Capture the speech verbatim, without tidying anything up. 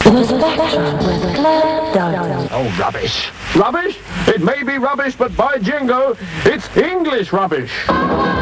The Spectrum with Claire Dolan. Oh, rubbish. Rubbish? It may be rubbish, but by jingo, it's English rubbish.